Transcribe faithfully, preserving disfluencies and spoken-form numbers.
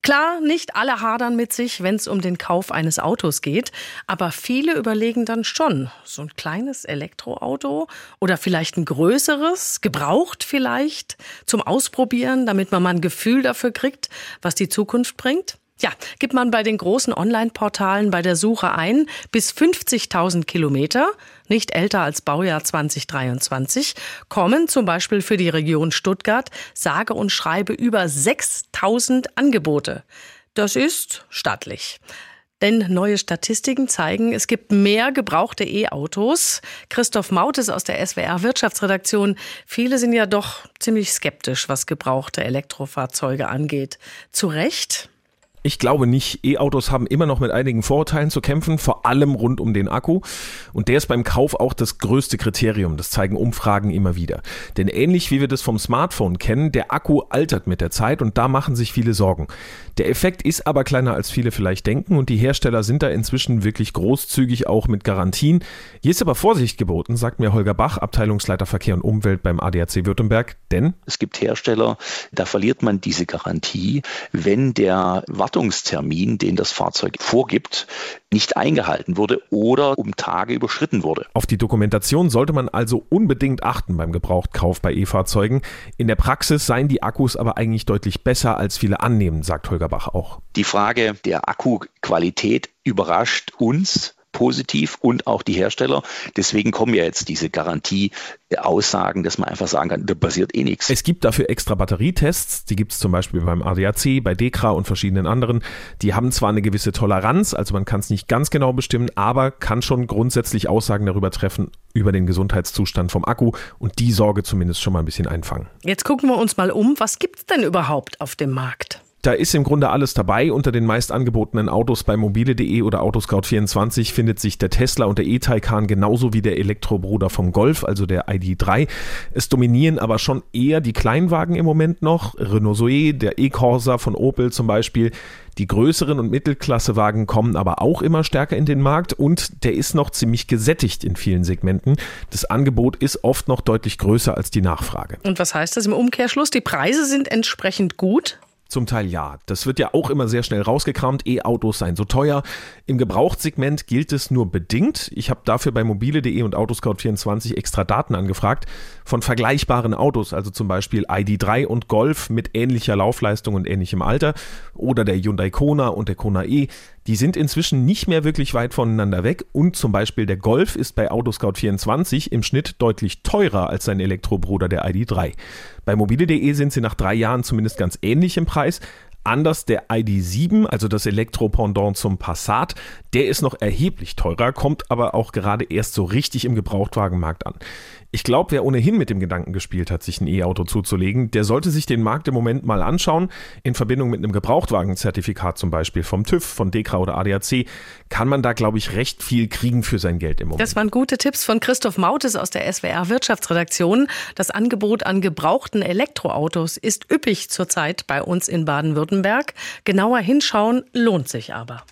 Klar, nicht alle hadern mit sich, wenn es um den Kauf eines Autos geht, aber viele überlegen dann schon, so ein kleines Elektroauto oder vielleicht ein größeres, gebraucht vielleicht, zum Ausprobieren, damit man mal ein Gefühl dafür kriegt, was die Zukunft bringt. Ja, gibt man bei den großen Online-Portalen bei der Suche ein, bis fünfzigtausend Kilometer, nicht älter als Baujahr zwanzig dreiundzwanzig, kommen zum Beispiel für die Region Stuttgart sage und schreibe über sechstausend Angebote. Das ist stattlich. Denn neue Statistiken zeigen, es gibt mehr gebrauchte E-Autos. Christoph Mautes aus der S W R Wirtschaftsredaktion. Viele sind ja doch ziemlich skeptisch, was gebrauchte Elektrofahrzeuge angeht. Zu Recht? Ich glaube nicht. E-Autos haben immer noch mit einigen Vorurteilen zu kämpfen, vor allem rund um den Akku. Und der ist beim Kauf auch das größte Kriterium. Das zeigen Umfragen immer wieder. Denn ähnlich wie wir das vom Smartphone kennen, der Akku altert mit der Zeit und da machen sich viele Sorgen. Der Effekt ist aber kleiner, als viele vielleicht denken und die Hersteller sind da inzwischen wirklich großzügig, auch mit Garantien. Hier ist aber Vorsicht geboten, sagt mir Holger Bach, Abteilungsleiter Verkehr und Umwelt beim A D A C Württemberg, denn es gibt Hersteller, da verliert man diese Garantie, wenn der Wartungstermin, den das Fahrzeug vorgibt, nicht eingehalten wurde oder um Tage überschritten wurde. Auf die Dokumentation sollte man also unbedingt achten beim Gebrauchtkauf bei E-Fahrzeugen. In der Praxis seien die Akkus aber eigentlich deutlich besser, als viele annehmen, sagt Holger Bach auch. Die Frage der Akkuqualität überrascht uns positiv und auch die Hersteller. Deswegen kommen ja jetzt diese Garantieaussagen, dass man einfach sagen kann, da passiert eh nichts. Es gibt dafür extra Batterietests, die gibt es zum Beispiel beim A D A C, bei DEKRA und verschiedenen anderen. Die haben zwar eine gewisse Toleranz, also man kann es nicht ganz genau bestimmen, aber kann schon grundsätzlich Aussagen darüber treffen, über den Gesundheitszustand vom Akku und die Sorge zumindest schon mal ein bisschen einfangen. Jetzt gucken wir uns mal um, was gibt es denn überhaupt auf dem Markt? Da ist im Grunde alles dabei. Unter den meist angebotenen Autos bei mobile punkt de oder Autoscout vierundzwanzig findet sich der Tesla und der E-Taycan genauso wie der Elektrobruder vom Golf, also der I D drei. Es dominieren aber schon eher die Kleinwagen im Moment noch. Renault Zoe, der E-Corsa von Opel zum Beispiel. Die größeren und Mittelklassewagen kommen aber auch immer stärker in den Markt und der ist noch ziemlich gesättigt in vielen Segmenten. Das Angebot ist oft noch deutlich größer als die Nachfrage. Und was heißt das im Umkehrschluss? Die Preise sind entsprechend gut? Zum Teil ja. Das wird ja auch immer sehr schnell rausgekramt. E-Autos seien so teuer. Im Gebrauchtssegment gilt es nur bedingt. Ich habe dafür bei mobile punkt de und Autoscout vierundzwanzig extra Daten angefragt von vergleichbaren Autos, also zum Beispiel I D drei und Golf mit ähnlicher Laufleistung und ähnlichem Alter oder der Hyundai Kona und der Kona E. Die sind inzwischen nicht mehr wirklich weit voneinander weg und zum Beispiel der Golf ist bei Autoscout vierundzwanzig im Schnitt deutlich teurer als sein Elektrobruder der I D drei. Bei mobile punkt de sind sie nach drei Jahren zumindest ganz ähnlich im Preis. Anders der I D sieben, also das Elektropendant zum Passat, der ist noch erheblich teurer, kommt aber auch gerade erst so richtig im Gebrauchtwagenmarkt an. Ich glaube, wer ohnehin mit dem Gedanken gespielt hat, sich ein E-Auto zuzulegen, der sollte sich den Markt im Moment mal anschauen. In Verbindung mit einem Gebrauchtwagenzertifikat zum Beispiel vom TÜV, von DEKRA oder A D A C, kann man da, glaube ich, recht viel kriegen für sein Geld im Moment. Das waren gute Tipps von Christoph Mautes aus der S W R Wirtschaftsredaktion. Das Angebot an gebrauchten Elektroautos ist üppig zurzeit bei uns in Baden-Württemberg. Genauer hinschauen lohnt sich aber.